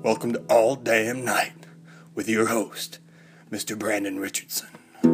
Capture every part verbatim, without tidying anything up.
Welcome to All Damn Night with your host, Mister Brandon Richardson.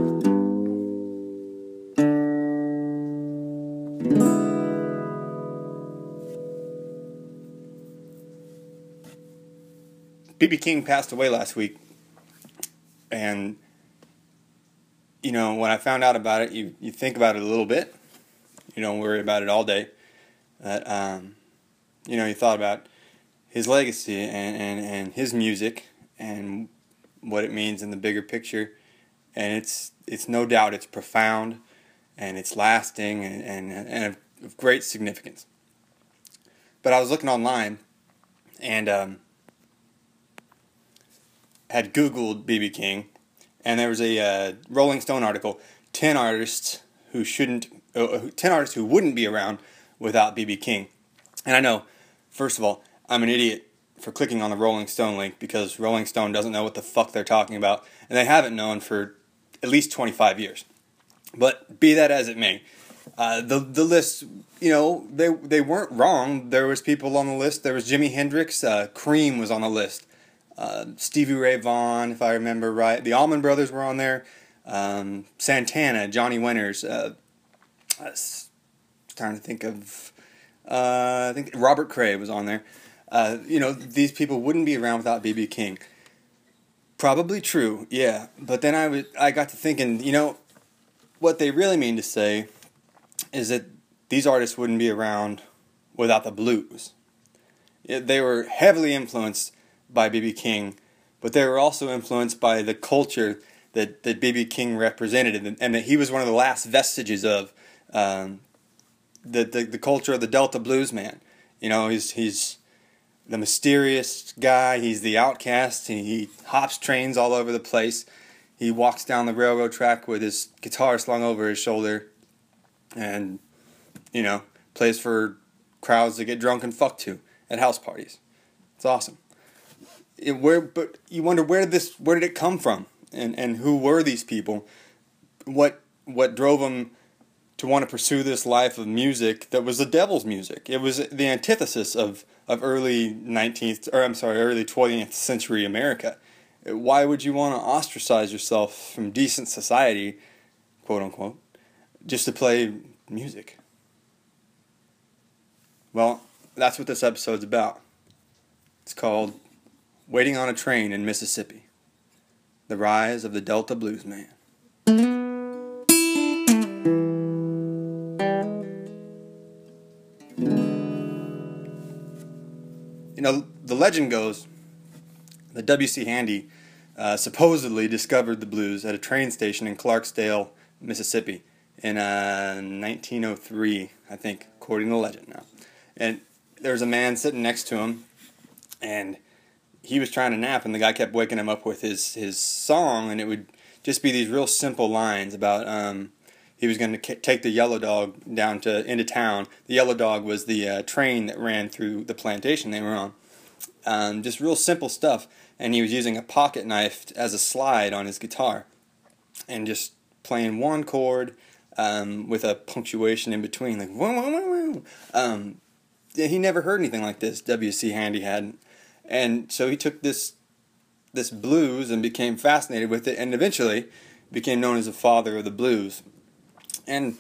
B B King passed away last week, and you know, when I found out about it, you, you think about it a little bit. You don't worry about it all day. But, um, you know, you thought about his legacy and, and, and his music and what it means in the bigger picture. And it's it's no doubt it's profound and it's lasting and, and, and of, of great significance. But I was looking online and um, had Googled B B King, and there was a uh, Rolling Stone article, ten artists who shouldn't, uh, ten artists who wouldn't be around without B B King. And I know, first of all, I'm an idiot for clicking on the Rolling Stone link because Rolling Stone doesn't know what the fuck they're talking about, and they haven't known for at least twenty-five years. But be that as it may, uh, the the list, you know, they they weren't wrong. There was people on the list. There was Jimi Hendrix. Uh, Cream was on the list. Uh, Stevie Ray Vaughan, if I remember right. The Allman Brothers were on there. Um, Santana, Johnny Winters. Uh, I was trying to think of... Uh, I think Robert Cray was on there. Uh, you know, these people wouldn't be around without B B King. Probably true, yeah. But then I, was, I got to thinking, you know, what they really mean to say is that these artists wouldn't be around without the blues. It, they were heavily influenced by B B King, but they were also influenced by the culture that, that B B King represented, and, and that he was one of the last vestiges of um, the, the the culture of the Delta blues man. You know, he's he's the mysterious guy. He's the outcast. He, he hops trains all over the place. He walks down the railroad track with his guitar slung over his shoulder, and you know, plays for crowds to get drunk and fuck to at house parties. It's awesome. It, where, but you wonder where did this, where did it come from, and and who were these people? What what drove them to want to pursue this life of music that was the devil's music? It was the antithesis of, of early nineteenth, or I'm sorry, early twentieth century America. Why would you want to ostracize yourself from decent society, quote unquote, just to play music? Well, that's what this episode's about. It's called Waiting on a Train in Mississippi, the rise of the Delta blues man. You know, the legend goes that W C Handy uh, supposedly discovered the blues at a train station in Clarksdale, Mississippi in uh, nineteen oh three, I think, according to the legend now. And there was a man sitting next to him, and he was trying to nap, and the guy kept waking him up with his, his song, and it would just be these real simple lines about um, he was going to k- take the Yellow Dog down to into town. The Yellow Dog was the uh, train that ran through the plantation they were on. Um, just real simple stuff, and he was using a pocket knife as a slide on his guitar, and just playing one chord um, with a punctuation in between, like whoa, whoa, whoa, whoa. Um, he never heard anything like this. W C Handy hadn't. And so he took this this blues and became fascinated with it, and eventually became known as the father of the blues. And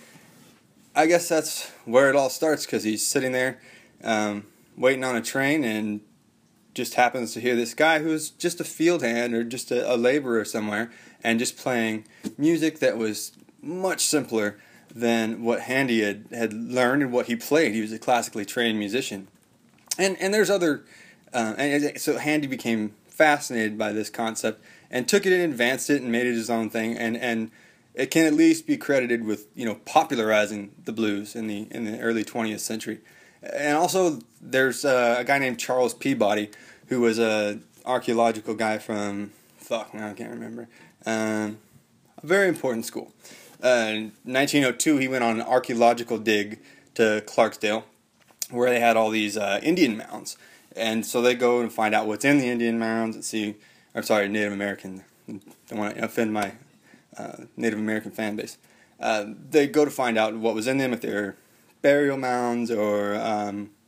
I guess that's where it all starts, because he's sitting there um, waiting on a train and just happens to hear this guy who's just a field hand or just a, a laborer somewhere, and just playing music that was much simpler than what Handy had, had learned and what he played. He was a classically trained musician. And and there's other... Uh, and so Handy became fascinated by this concept and took it and advanced it and made it his own thing, and, and it can at least be credited with, you know, popularizing the blues in the in the early twentieth century. And also there's uh, a guy named Charles Peabody, who was a archaeological guy from fuck now I can't remember um, a very important school. Uh, in nineteen oh two he went on an archaeological dig to Clarksdale, where they had all these uh, Indian mounds. And so they go and find out what's in the Indian mounds and see, I'm sorry, Native American, don't want to offend my uh, Native American fan base. Uh, they go to find out what was in them, if they're burial mounds or um,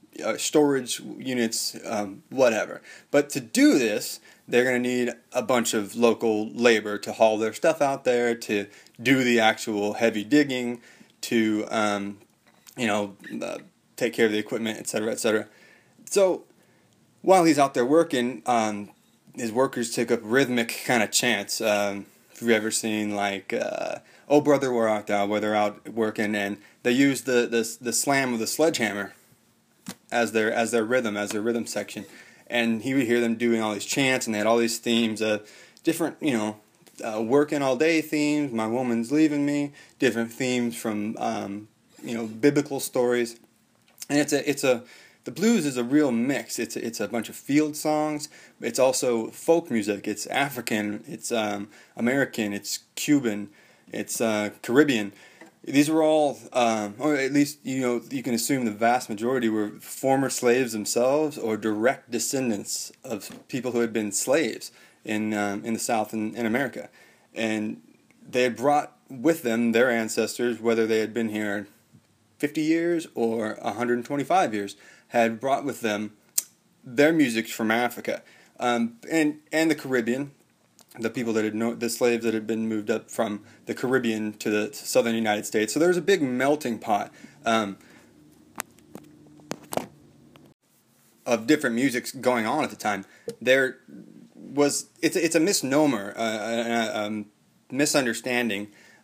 uh, storage units, um, whatever. But to do this, they're going to need a bunch of local labor to haul their stuff out there, to do the actual heavy digging, to um, you know uh, take care of the equipment, et cetera, et cetera. So while he's out there working, um, his workers take up rhythmic kind of chants. Um, if you've ever seen like uh, "Oh Brother, Where Art Thou?" where they're out working, and they use the, the the slam of the sledgehammer as their as their rhythm, as their rhythm section. And he would hear them doing all these chants, and they had all these themes, uh, different, you know, uh, working all day themes. My woman's leaving me. Different themes from, um, you know, biblical stories. And it's a it's a the blues is a real mix. It's a, it's a bunch of field songs. It's also folk music. It's African. It's um, American. It's Cuban. It's uh, Caribbean. These were all, um, or at least you know you can assume the vast majority were former slaves themselves or direct descendants of people who had been slaves in um, in the South and in America, and they had brought with them their ancestors, whether they had been here fifty years or one hundred twenty-five years, had brought with them their music from Africa, um, and and the Caribbean. The people that had no, the slaves that had been moved up from the Caribbean to the southern United States. So there was a big melting pot um, of different musics going on at the time. There was it's it's a misnomer, uh, a, a, a misunderstanding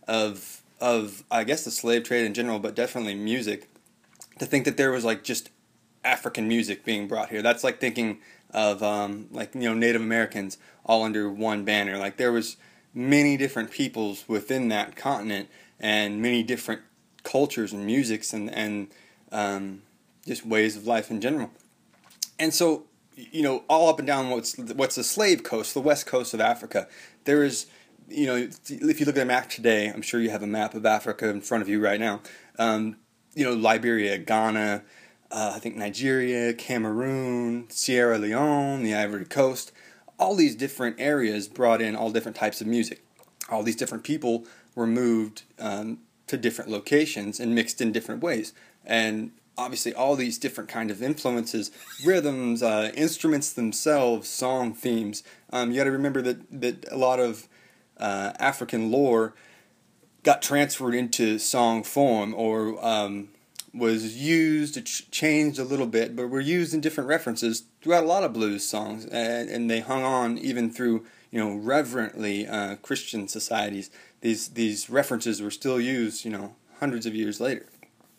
of of I guess the slave trade in general, but definitely music, to think that there was like just African music being brought here. That's like thinking of um, like you know Native Americans all under one banner. Like there was many different peoples within that continent and many different cultures and musics and and um, just ways of life in general. And so you know all up and down what's what's the slave coast, the west coast of Africa. There is you know if you look at a map today, I'm sure you have a map of Africa in front of you right now. Um, you know Liberia, Ghana. Uh, I think Nigeria, Cameroon, Sierra Leone, the Ivory Coast, all these different areas brought in all different types of music. All these different people were moved um, to different locations and mixed in different ways. And obviously all these different kind of influences, rhythms, uh, instruments themselves, song themes. Um, you got to remember that, that a lot of uh, African lore got transferred into song form or um, was used, ch- changed a little bit, but were used in different references throughout a lot of blues songs, and, and they hung on even through, you know, reverently uh, Christian societies. These these references were still used, you know, hundreds of years later.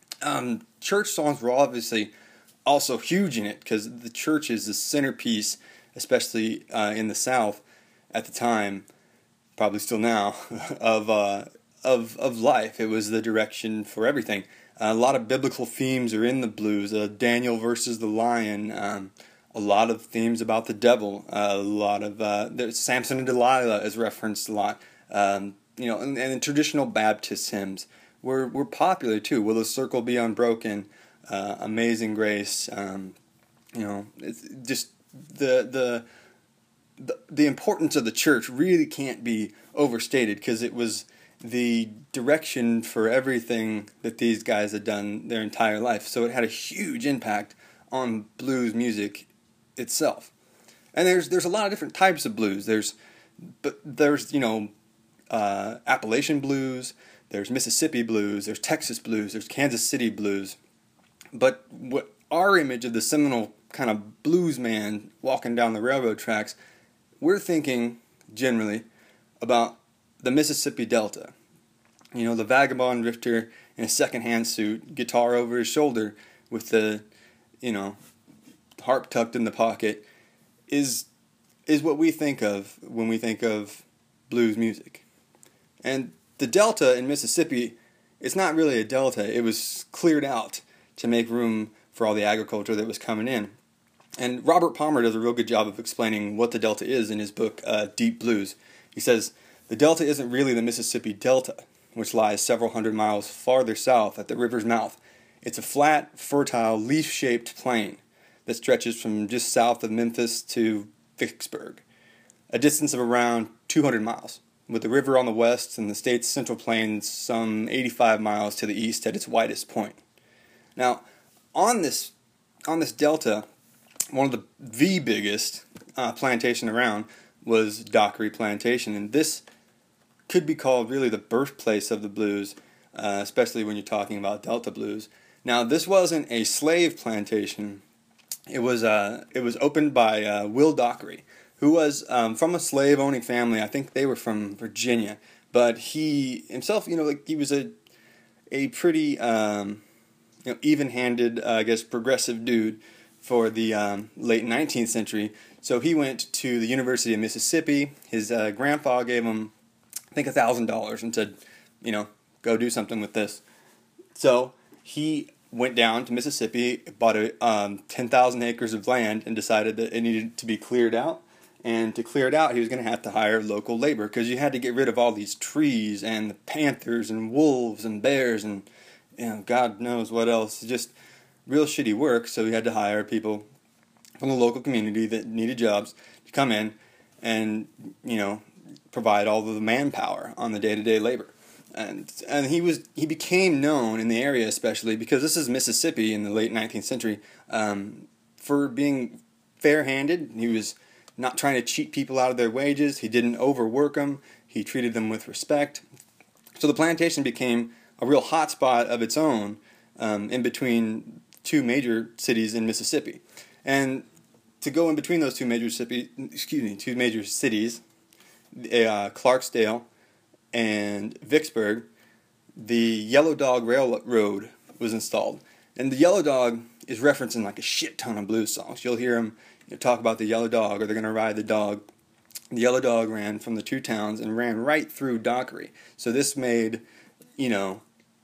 Um, church songs were obviously also huge in it because the church is the centerpiece, especially uh, in the South at the time, probably still now, of uh, of of life. It was the direction for everything. Uh, a lot of biblical themes are in the blues. Uh, Daniel versus the lion. Um, a lot of themes about the devil. Uh, a lot of uh, there's Samson and Delilah is referenced a lot. Um, you know, and, and the traditional Baptist hymns were were popular too. Will the circle be unbroken? Uh, Amazing Grace. Um, you know, it's just the the. The, the importance of the church really can't be overstated because it was the direction for everything that these guys had done their entire life. So it had a huge impact on blues music itself. And there's there's a lot of different types of blues. There's but there's you know uh, Appalachian blues. There's Mississippi blues. There's Texas blues. There's Kansas City blues. But what our image of the Seminole kind of blues man walking down the railroad tracks, we're thinking generally about the Mississippi Delta. You know, the vagabond drifter in a second-hand suit, guitar over his shoulder with the, you know, harp tucked in the pocket is is what we think of when we think of blues music. And the Delta in Mississippi, it's not really a delta. It was cleared out to make room for all the agriculture that was coming in. And Robert Palmer does a real good job of explaining what the Delta is in his book, uh, Deep Blues. He says, the Delta isn't really the Mississippi Delta, which lies several hundred miles farther south at the river's mouth. It's a flat, fertile, leaf-shaped plain that stretches from just south of Memphis to Vicksburg, a distance of around two hundred miles, with the river on the west and the state's central plains some eighty-five miles to the east at its widest point. Now, on this on this delta, one of the the biggest uh, plantation around was Dockery Plantation, and this could be called really the birthplace of the blues, uh, especially when you're talking about Delta blues. Now, this wasn't a slave plantation. It was uh, it was opened by uh, Will Dockery, who was um, from a slave-owning family. I think they were from Virginia, but he himself, you know, like he was a a pretty um, you know even-handed, uh, I guess, progressive dude for the um, late nineteenth century. So he went to the University of Mississippi. His uh, grandpa gave him, I think, a thousand dollars and said, you know, go do something with this. So he went down to Mississippi, bought a um, ten thousand acres of land, and decided that it needed to be cleared out. And to clear it out, he was going to have to hire local labor, because you had to get rid of all these trees and the panthers and wolves and bears and, you know, God knows what else. Just real shitty work. So he had to hire people from the local community that needed jobs to come in and, you know, provide all of the manpower on the day-to-day labor. And and he was he became known in the area, especially because this is Mississippi in the late nineteenth century, um, for being fair-handed. He was not trying to cheat people out of their wages. He didn't overwork them. He treated them with respect. So the plantation became a real hotspot of its own um, in between two major cities in Mississippi. And to go in between those two major city, excuse me, two major cities, uh, Clarksdale and Vicksburg, the Yellow Dog Railroad was installed. And the Yellow Dog is referenced in like a shit ton of blues songs. You'll hear them, you know, talk about the Yellow Dog, or they're going to ride the dog. The Yellow Dog ran from the two towns and ran right through Dockery. So this made, you know,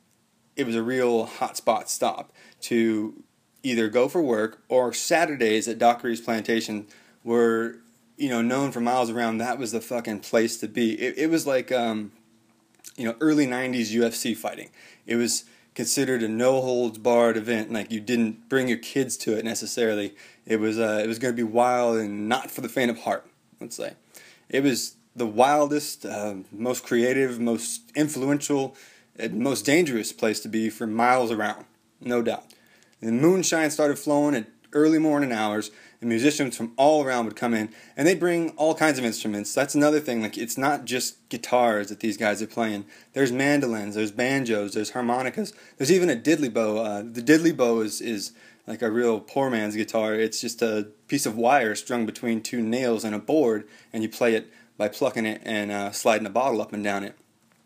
it was a real hotspot stop to either go for work, or Saturdays at Dockery's plantation were, you know, known for miles around. That was the fucking place to be. It, it was like, um, you know, early nineties U F C fighting. It was considered a no-holds-barred event. Like, you didn't bring your kids to it necessarily. It was, uh, it was going to be wild and not for the faint of heart, let's say. It was the wildest, uh, most creative, most influential, and most dangerous place to be for miles around, no doubt. The moonshine started flowing at early morning hours, and musicians from all around would come in, and they'd bring all kinds of instruments. That's another thing. Like, it's not just guitars that these guys are playing. There's mandolins, there's banjos, there's harmonicas. There's even a diddley bow. Uh, the diddley bow is, is like a real poor man's guitar. It's just a piece of wire strung between two nails and a board, and you play it by plucking it and uh, sliding a bottle up and down it.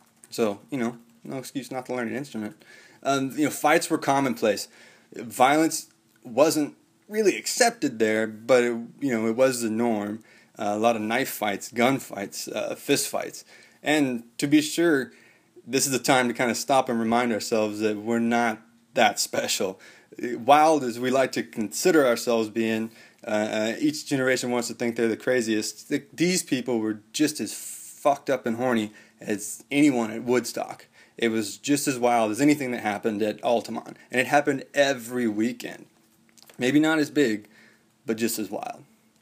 So, you know, no excuse not to learn an instrument. Um, you know, fights were commonplace. Violence wasn't really accepted there, but it, you know, it was the norm. Uh, a lot of knife fights, gun fights, uh, fist fights. And to be sure, this is the time to kind of stop and remind ourselves that we're not that special. Wild as we like to consider ourselves being, uh, uh, each generation wants to think they're the craziest. These people were just as fucked up and horny as anyone at Woodstock. It was just as wild as anything that happened at Altamont. And it happened every weekend. Maybe not as big, but just as wild.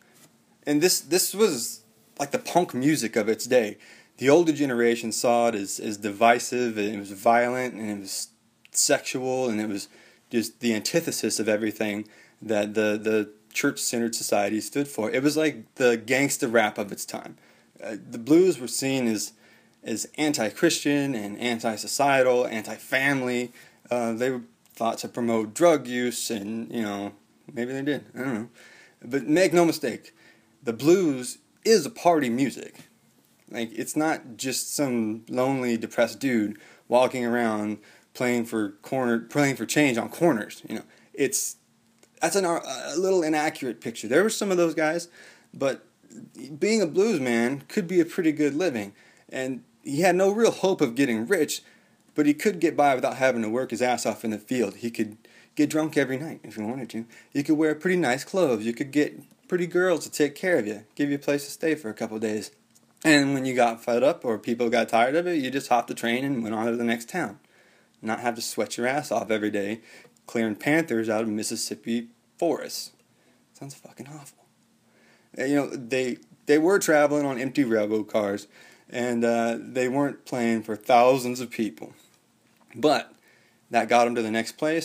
And this this was like the punk music of its day. The older generation saw it as, as divisive, and it was violent, and it was sexual, and it was just the antithesis of everything that the, the church-centered society stood for. It was like the gangsta rap of its time. Uh, the blues were seen as as anti-Christian and anti-societal, anti-family. Uh, they were thought to promote drug use, and, you know, maybe they did. I don't know. But make no mistake, the blues is a party music. Like, it's not just some lonely, depressed dude walking around playing for corner, playing for change on corners. You know, it's that's an, a little inaccurate picture. There were some of those guys, but being a blues man could be a pretty good living. And he had no real hope of getting rich, but he could get by without having to work his ass off in the field. He could get drunk every night if he wanted to. You could wear pretty nice clothes. You could get pretty girls to take care of you, give you a place to stay for a couple of days. And when you got fed up or people got tired of it, you just hopped the train and went on to the next town. Not have to sweat your ass off every day clearing panthers out of Mississippi forests. Sounds fucking awful. You know, they they were traveling on empty railroad cars, and uh, they weren't playing for thousands of people. But that got them to the next place,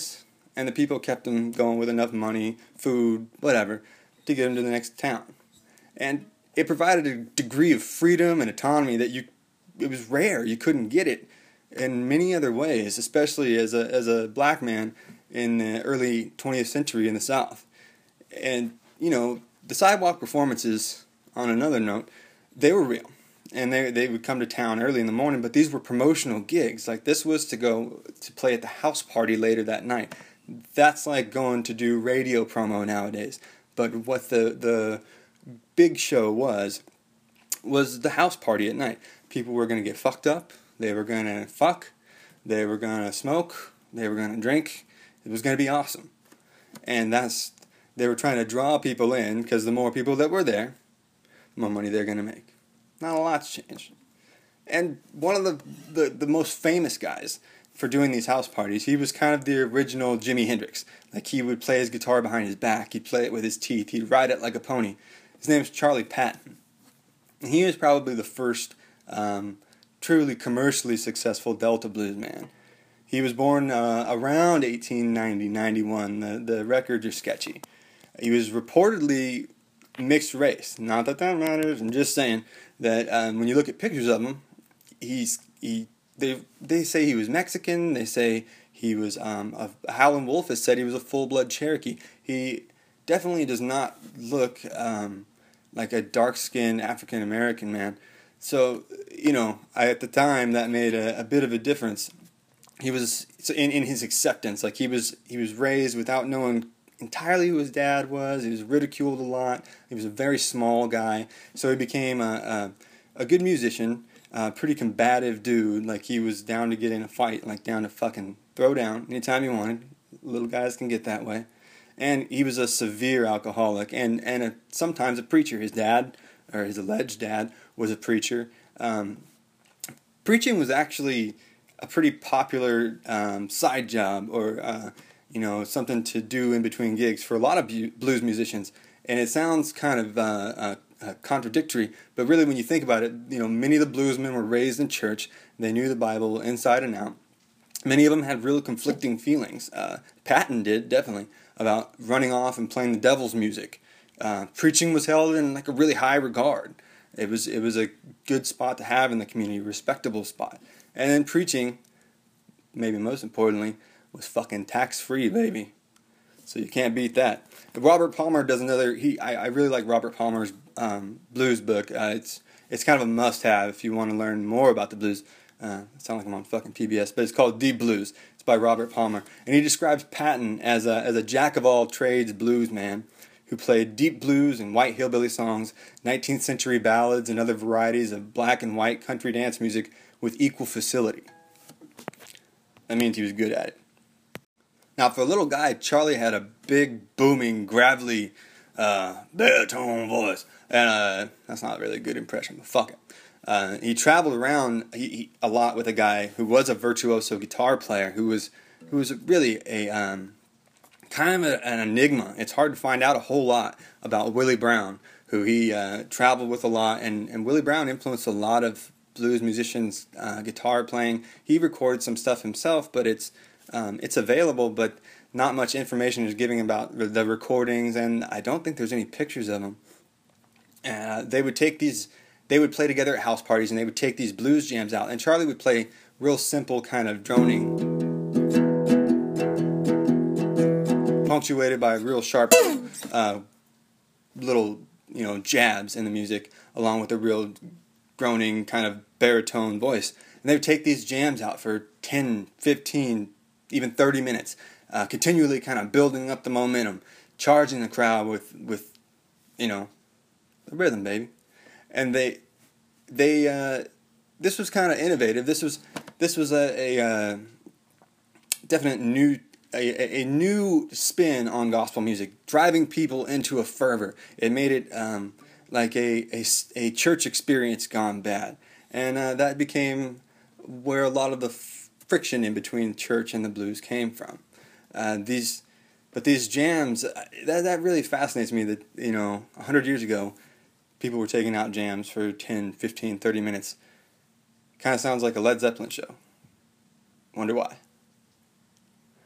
and the people kept them going with enough money, food, whatever, to get them to the next town. And it provided a degree of freedom and autonomy that you, it was rare. You couldn't get it in many other ways, especially as a as a black man in the early twentieth century in the South. And, you know, the sidewalk performances, on another note, they were real. And they they would come to town early in the morning, but these were promotional gigs. Like, this was to go to play at the house party later that night. That's like going to do radio promo nowadays. But what the the big show was, was the house party at night. People were going to get fucked up. They were going to fuck. They were going to smoke. They were going to drink. It was going to be awesome. And that's, they were trying to draw people in, because the more people that were there, the more money they're going to make. Not a lot's changed. And one of the, the, the most famous guys for doing these house parties, he was kind of the original Jimi Hendrix. Like, he would play his guitar behind his back. He'd play it with his teeth. He'd ride it like a pony. His name is Charlie Patton. And he was probably the first um, truly commercially successful Delta blues man. He was born uh, around eighteen ninety, ninety-one. The, the records are sketchy. He was reportedly mixed race. Not that that matters. I'm just saying that um, when you look at pictures of him, he's he. They they say he was Mexican. They say he was um, a Howlin' Wolf has said he was a full-blood Cherokee. He definitely does not look um, like a dark-skinned African-American man. So, you know, I, at the time, that made a, a bit of a difference. He was in, in his acceptance. Like, he was he was raised without knowing entirely who his dad was. He was ridiculed a lot. He was a very small guy. So he became a, a, a good musician, a pretty combative dude. Like, he was down to get in a fight, like down to fucking throw down anytime he wanted. Little guys can get that way. And he was a severe alcoholic and, and a, sometimes a preacher. His dad, or his alleged dad, was a preacher. Um, preaching was actually a pretty popular um, side job, or uh, you know, something to do in between gigs for a lot of bu- blues musicians. And it sounds kind of uh, uh, uh, contradictory, but really, when you think about it, you know, many of the bluesmen were raised in church. They knew the Bible inside and out. Many of them had real conflicting feelings. Uh, Patton did, definitely, about running off and playing the devil's music. Uh, preaching was held in like a really high regard. It was it was a good spot to have in the community, a respectable spot. And then preaching, maybe most importantly, was fucking tax-free, baby. So you can't beat that. But Robert Palmer does another. He I, I really like Robert Palmer's um, blues book. Uh, it's it's kind of a must-have if you want to learn more about the blues. Uh, it sounds like I'm on fucking P B S, but it's called The Blues. It's by Robert Palmer, and he describes Patton as a as a jack-of-all-trades blues man who played deep blues and white hillbilly songs, nineteenth century ballads, and other varieties of black and white country dance music with equal facility. That means he was good at it. Now, for a little guy, Charlie had a big, booming, gravelly, uh, baritone voice, and uh, that's not really a good impression, but fuck it. Uh, he traveled around he, he, a lot with a guy who was a virtuoso guitar player, who was who was really a um, kind of a, an enigma. It's hard to find out a whole lot about Willie Brown, who he uh, traveled with a lot, and, and Willie Brown influenced a lot of blues musicians' uh, guitar playing. He recorded some stuff himself, but it's um, it's available, but not much information is given about the recordings, and I don't think there's any pictures of them. Uh, they would take these. They would play together at house parties, and they would take these blues jams out. And Charlie would play real simple kind of droning, punctuated by real sharp uh, little, you know, jabs in the music, along with a real groaning kind of baritone voice. And they would take these jams out for ten, fifteen, even thirty minutes, uh, continually kind of building up the momentum, charging the crowd with, with you know, the rhythm, baby. And they, they, uh, this was kind of innovative. This was, this was a, a uh, definite new, a, a new spin on gospel music, driving people into a fervor. It made it um, like a, a, a church experience gone bad, and uh, that became where a lot of the f- friction in between church and the blues came from. Uh, these, but these jams, that that really fascinates me. That, you know, a hundred years ago, people were taking out jams for ten, fifteen, thirty minutes. Kind of sounds like a Led Zeppelin show. Wonder why.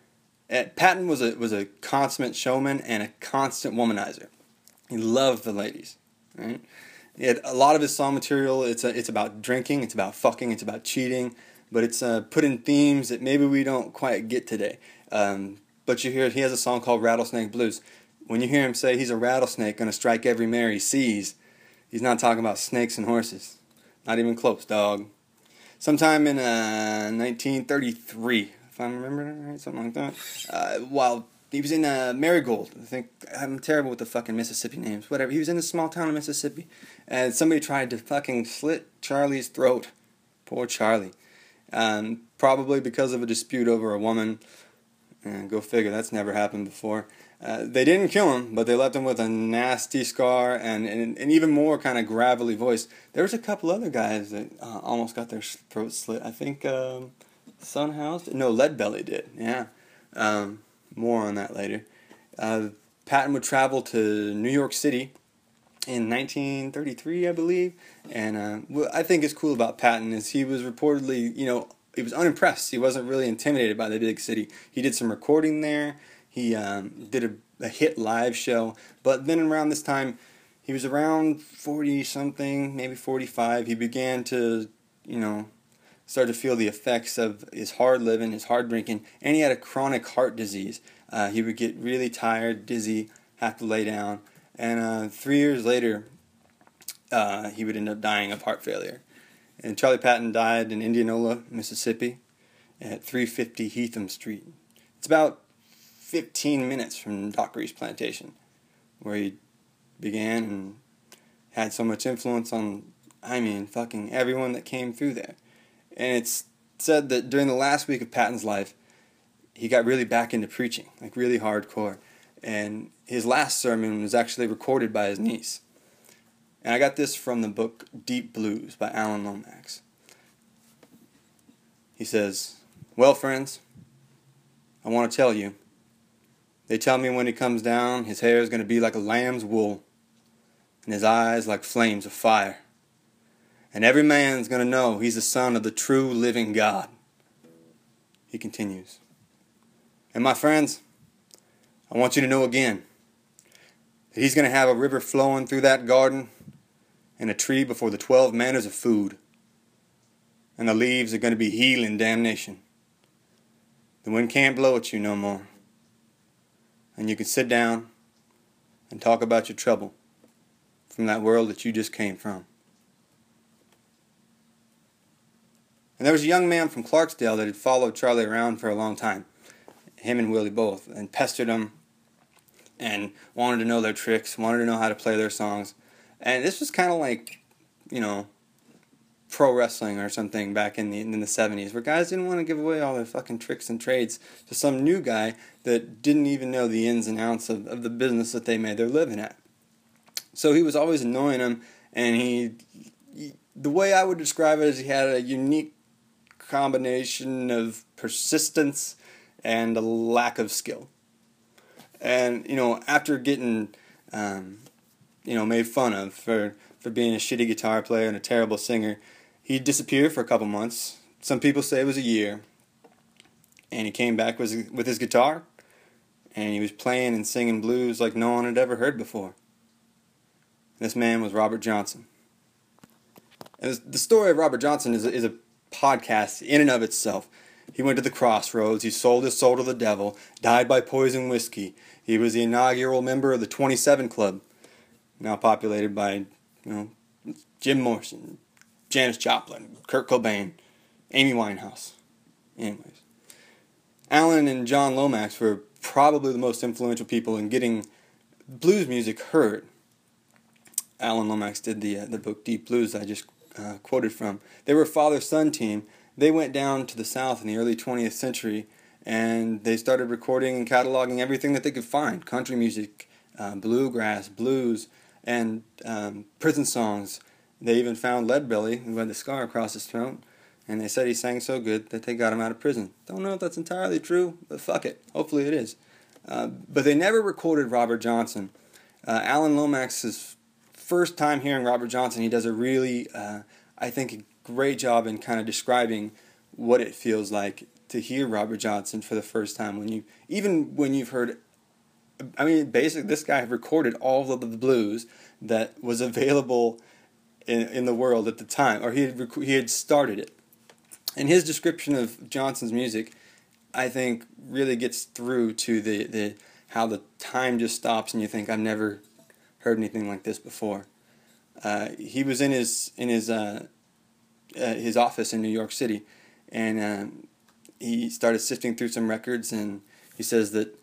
Uh, Patton was a was a consummate showman and a constant womanizer. He loved the ladies. Right? He had a lot of his song material. It's a, it's about drinking. It's about fucking. It's about cheating. But it's uh, put in themes that maybe we don't quite get today. Um, but you hear he has a song called Rattlesnake Blues. When you hear him say he's a rattlesnake gonna strike every mare he sees, he's not talking about snakes and horses. Not even close, dog. Sometime in uh, nineteen thirty-three, if I'm remembering right, something like that. Uh, while he was in uh, Marigold, I think I'm terrible with the fucking Mississippi names. Whatever. He was in a small town in Mississippi, and somebody tried to fucking slit Charlie's throat. Poor Charlie. Um, probably because of a dispute over a woman. And go figure, that's never happened before. Uh, they didn't kill him, but they left him with a nasty scar and and an even more kind of gravelly voice. There was a couple other guys that uh, almost got their throats slit. I think um, Son House, no, Leadbelly did. Yeah, um, more on that later. Uh, Patton would travel to New York City in nineteen thirty-three, I believe. And uh, what I think is cool about Patton is he was reportedly, you know, he was unimpressed. He wasn't really intimidated by the big city. He did some recording there. He um, did a, a hit live show. But then around this time, he was around forty-something, maybe forty-five. He began to, you know, start to feel the effects of his hard living, his hard drinking, and he had a chronic heart disease. Uh, he would get really tired, dizzy, have to lay down. And uh, three years later, uh, he would end up dying of heart failure. And Charlie Patton died in Indianola, Mississippi, at three fifty Heatham Street. It's about fifteen minutes from Dockery's plantation, where he began and had so much influence on, I mean, fucking everyone that came through there. And it's said that during the last week of Patton's life, he got really back into preaching, like really hardcore. And his last sermon was actually recorded by his niece. And I got this from the book Deep Blues by Alan Lomax. He says, "Well, friends, I want to tell you, they tell me when he comes down, his hair is going to be like a lamb's wool, and his eyes like flames of fire. And every man's going to know he's the son of the true living God." He continues, "And my friends, I want you to know again that he's going to have a river flowing through that garden and a tree before the twelve manners of food. And the leaves are going to be healing damnation. The wind can't blow at you no more. And you can sit down and talk about your trouble from that world that you just came from." And there was a young man from Clarksdale that had followed Charlie around for a long time. Him and Willie both. And pestered him. And wanted to know their tricks. Wanted to know how to play their songs. And this was kind of like, you know, pro wrestling or something back in the in the seventies, where guys didn't want to give away all their fucking tricks and trades to some new guy that didn't even know the ins and outs of, of the business that they made their living at. So he was always annoying him, and he, he, the way I would describe it is he had a unique combination of persistence and a lack of skill. And, you know, after getting... Um, you know, made fun of for, for being a shitty guitar player and a terrible singer, he disappeared for a couple months. Some people say it was a year. And he came back with, with his guitar, and he was playing and singing blues like no one had ever heard before. This man was Robert Johnson. And the story of Robert Johnson is a, is a podcast in and of itself. He went to the crossroads, he sold his soul to the devil, died by poison whiskey. He was the inaugural member of the twenty-seven Club, now populated by, you know, Jim Morrison, Janis Joplin, Kurt Cobain, Amy Winehouse. Anyways, Alan and John Lomax were probably the most influential people in getting blues music heard. Alan Lomax did the uh, the book Deep Blues I just uh, quoted from. They were a father-son team. They went down to the South in the early twentieth century, and they started recording and cataloging everything that they could find: country music, uh, bluegrass, blues, and um, prison songs. They even found Leadbelly, who had the scar across his throat, and they said he sang so good that they got him out of prison. Don't know if that's entirely true, but fuck it. Hopefully it is. Uh, but they never recorded Robert Johnson. Uh, Alan Lomax's first time hearing Robert Johnson, he does a really, uh, I think, a great job in kind of describing what it feels like to hear Robert Johnson for the first time, when you even when you've heard, I mean, basically this guy recorded all of the blues that was available in in the world at the time, or he had rec- he had started it. And his description of Johnson's music, I think, really gets through to the, the how the time just stops and you think, I've never heard anything like this before. Uh, he was in his in his uh, uh, his office in New York City, and um, he started sifting through some records, and he says that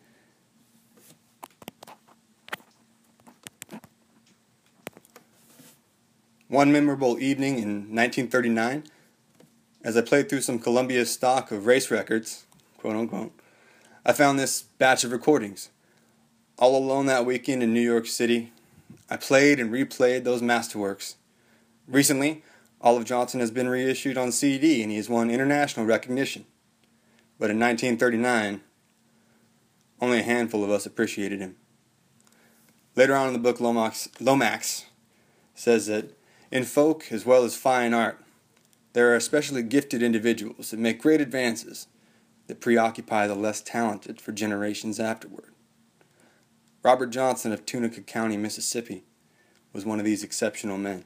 one memorable evening in nineteen thirty-nine, as I played through some Columbia stock of race records, quote unquote, I found this batch of recordings. All alone that weekend in New York City, I played and replayed those masterworks. Recently, Olive Johnson has been reissued on C D and he has won international recognition. But in nineteen thirty-nine, only a handful of us appreciated him. Later on in the book, Lomax, Lomax says that in folk as well as fine art, there are especially gifted individuals that make great advances that preoccupy the less talented for generations afterward. Robert Johnson of Tunica County, Mississippi, was one of these exceptional men.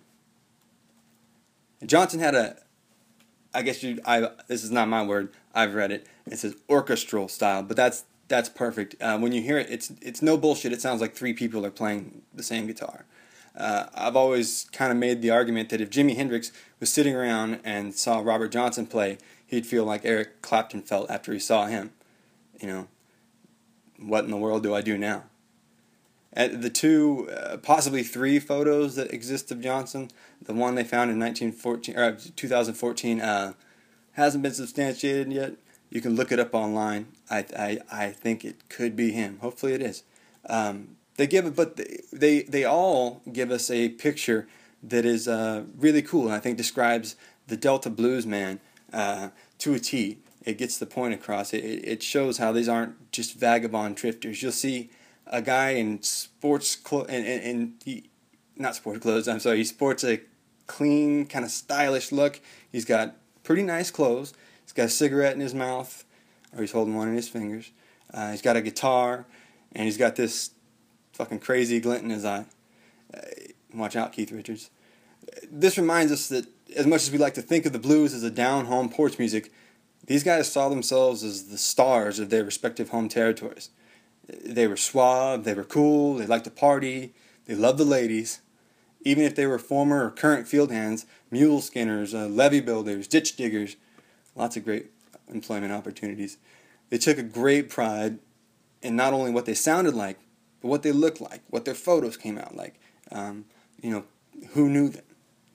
And Johnson had a, I guess you, I, this is not my word, I've read it, it says orchestral style, but that's that's perfect. Uh, when you hear it, it's it's no bullshit, it sounds like three people are playing the same guitar. Uh, I've always kind of made the argument that if Jimi Hendrix was sitting around and saw Robert Johnson play, he'd feel like Eric Clapton felt after he saw him. You know, what in the world do I do now? And the two, uh, possibly three photos that exist of Johnson, the one they found in nineteen fourteen or two thousand fourteen uh, hasn't been substantiated yet. You can look it up online. I I, I think it could be him. Hopefully it is. Um, They give it, but they they all give us a picture that is uh, really cool, and I think describes the Delta blues man uh, to a T. It gets the point across. It it shows how these aren't just vagabond drifters. You'll see a guy in sports clothes, and and, and he, not sports clothes. I'm sorry. He sports a clean, kind of stylish look. He's got pretty nice clothes. He's got a cigarette in his mouth, or he's holding one in his fingers. Uh, he's got a guitar, and he's got this fucking crazy glint in his eye. Uh, watch out, Keith Richards. This reminds us that as much as we like to think of the blues as a down-home porch music, these guys saw themselves as the stars of their respective home territories. They were suave, they were cool, they liked to party, they loved the ladies. Even if they were former or current field hands, mule skinners, uh, levee builders, ditch diggers, lots of great employment opportunities. They took a great pride in not only what they sounded like, but what they looked like, what their photos came out like. Um, you know, who knew them?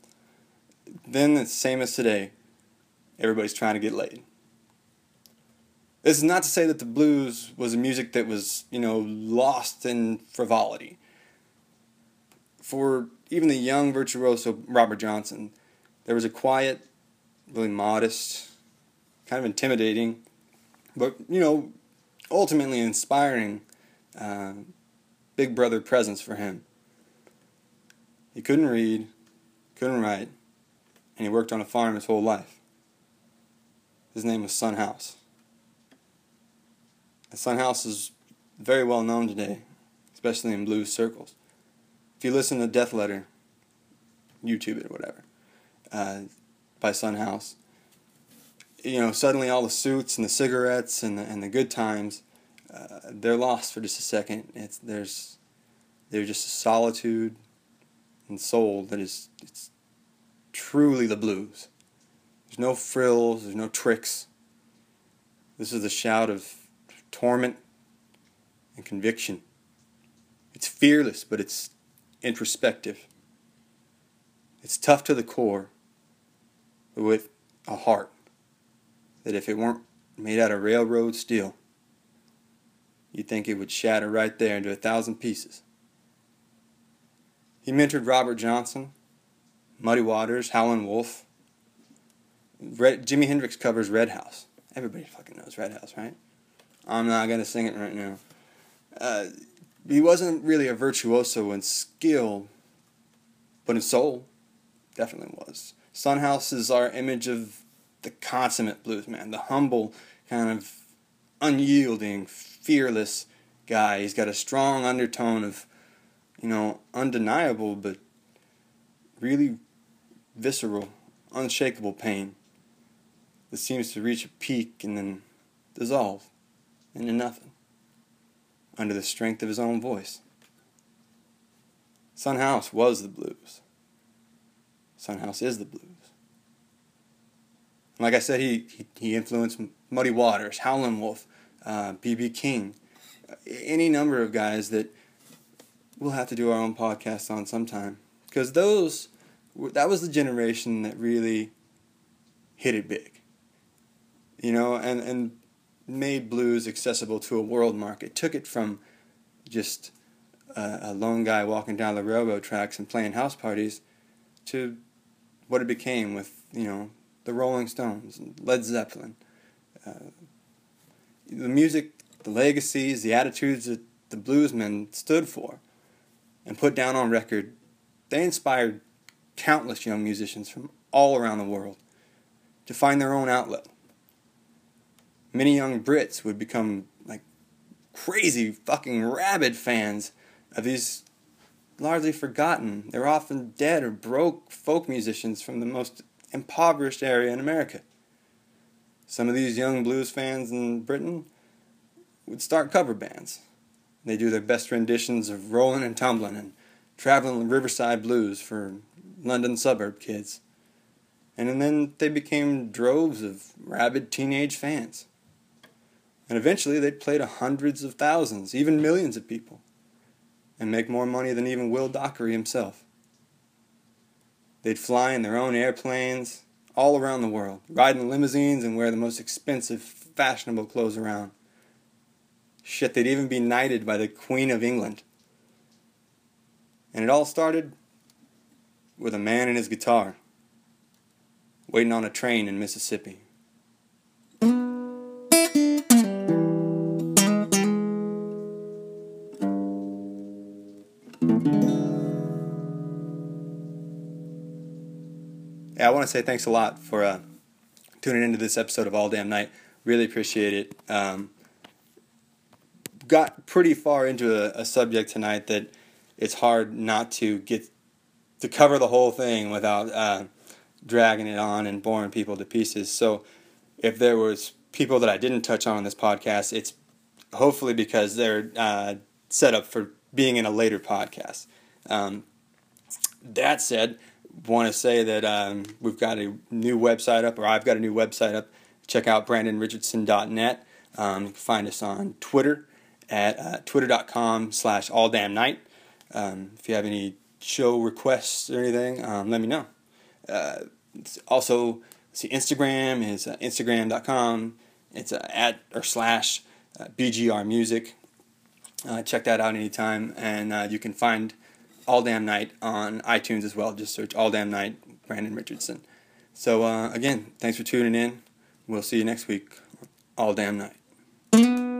Then it's the same as today. Everybody's trying to get laid. This is not to say that the blues was a music that was, you know, lost in frivolity. For even the young virtuoso Robert Johnson, there was a quiet, really modest, kind of intimidating, but, you know, ultimately inspiring uh, big brother presence for him. He couldn't read, couldn't write, and he worked on a farm his whole life. His name was Son House. And Son House is very well known today, especially in blues circles. If you listen to Death Letter, YouTube it or whatever, uh, by Son House, you know, suddenly all the suits and the cigarettes and the, and the good times, uh, they're lost for just a second. It's there's there's just a solitude and soul that is it's truly the blues. There's no frills, there's no tricks. This is a shout of torment and conviction. It's fearless, but it's introspective. It's tough to the core, but with a heart that if it weren't made out of railroad steel, you'd think it would shatter right there into a thousand pieces. He mentored Robert Johnson, Muddy Waters, Howlin' Wolf. Red, Jimi Hendrix covers Red House. Everybody fucking knows Red House, right? I'm not going to sing it right now. Uh, he wasn't really a virtuoso in skill, but in soul, definitely was. Son House is our image of the consummate blues man, the humble, kind of unyielding, fearless guy. He's got a strong undertone of, you know, undeniable but really visceral, unshakable pain that seems to reach a peak and then dissolve into nothing under the strength of his own voice. Son House was the blues. Son House is the blues. Like I said, he, he, he influenced Muddy Waters, Howlin' Wolf, uh, B B King, any number of guys that we'll have to do our own podcast on sometime. Because those, that was the generation that really hit it big. You know, and, and made blues accessible to a world market. Took it from just a, a lone guy walking down the railroad tracks and playing house parties to what it became with, you know, the Rolling Stones and Led Zeppelin. Uh, the music, the legacies, the attitudes that the bluesmen stood for and put down on record, they inspired countless young musicians from all around the world to find their own outlet. Many young Brits would become like crazy, fucking rabid fans of these largely forgotten, they're often dead or broke folk musicians from the most impoverished area in America. Some of these young blues fans in Britain would start cover bands. They do their best renditions of Rollin' and Tumblin' and Traveling Riverside Blues for London suburb kids. And then they became droves of rabid teenage fans. And eventually they'd play to hundreds of thousands, even millions of people, and make more money than even Will Dockery himself. They'd fly in their own airplanes all around the world, ride in limousines and wear the most expensive, fashionable clothes around. Shit, they'd even be knighted by the Queen of England. And it all started with a man and his guitar, waiting on a train in Mississippi. Yeah, I want to say thanks a lot for uh, tuning into this episode of All Damn Night. Really appreciate it. Um, got pretty far into a, a subject tonight that it's hard not to get to cover the whole thing without uh, dragging it on and boring people to pieces. So if there was people that I didn't touch on in this podcast, it's hopefully because they're uh, set up for being in a later podcast. Um, that said, want to say that um, we've got a new website up, or I've got a new website up. Check out brandon richardson dot net. Um, you can find us on Twitter at uh, twitter.com slash alldamnnight. Um, if you have any show requests or anything, um, let me know. Uh, also, see, Instagram is uh, instagram dot com. It's uh, at or slash uh, B G R Music. Uh, check that out anytime, and uh, you can find All Damn Night on iTunes as well. Just search All Damn Night, Brandon Richardson. So uh, again, thanks for tuning in. We'll see you next week. All Damn Night.